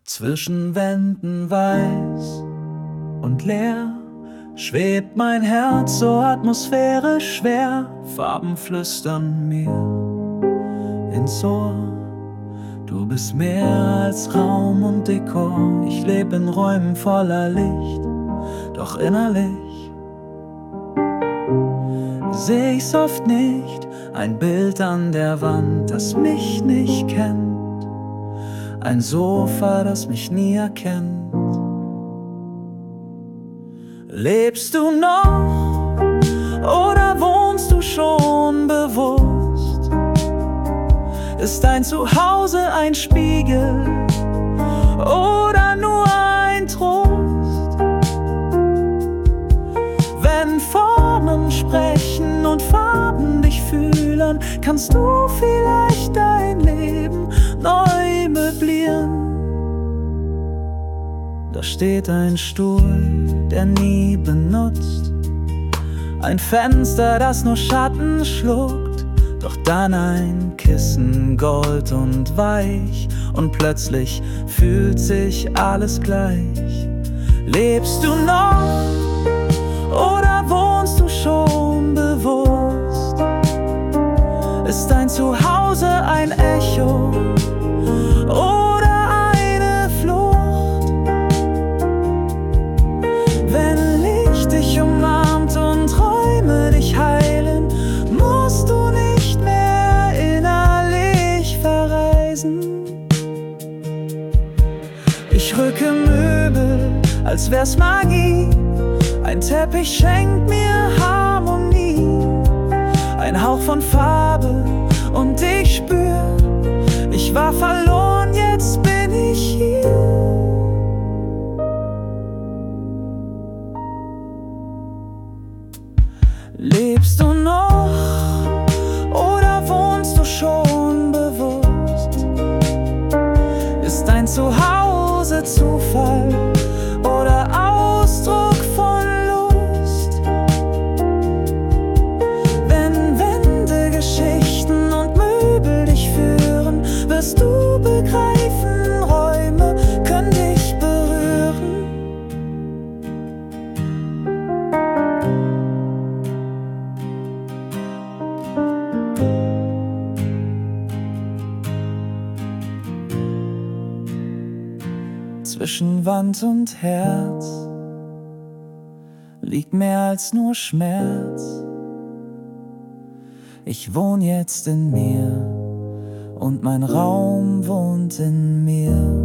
Zwischen Wänden weiß und leer schwebt mein Herz so atmosphärisch schwer. Farben flüstern mir ins Ohr. Du bist mehr als Raum und Dekor. Ich leb in Räumen voller Licht, doch innerlich seh ich's oft nicht. Ein Bild an der Wand, das mich nicht kennt. Ein Sofa, das mich nie erkennt. Lebst du noch oder wohnst du schon bewusst? Ist dein Zuhause ein Spiegel oder nur ein Trost? Wenn Formen sprechen und Farben dich fühlen, kannst du vielleicht dein Leben neu möblieren. Da steht ein Stuhl, der nie benutzt, ein Fenster, das nur Schatten schluckt, doch dann ein Kissen, Gold und weich, und plötzlich fühlt sich alles gleich. Lebst du noch oder wohnst du schon bewusst? Ist dein Zuhause ein Echo oder eine Flucht? Wenn Licht dich umarmt und Träume dich heilen, musst du nicht mehr innerlich verreisen. Ich rücke Möbel, als wär's Magie. Ein Teppich schenkt mir Harmonie, ein Hauch von Farbe, und ich spür, ich war verloren, jetzt bin ich hier. Lebst du noch oder wohnst du schon bewusst? Ist dein Zuhause Zufall oder Ausdruck von Lust? Wenn Wände Geschichten und Möbel dich führen, wirst du begreifen, Räume können dich berühren. Zwischen Wand und Herz liegt mehr als nur Schmerz. Ich wohn jetzt in mir und mein Raum wohnt in mir.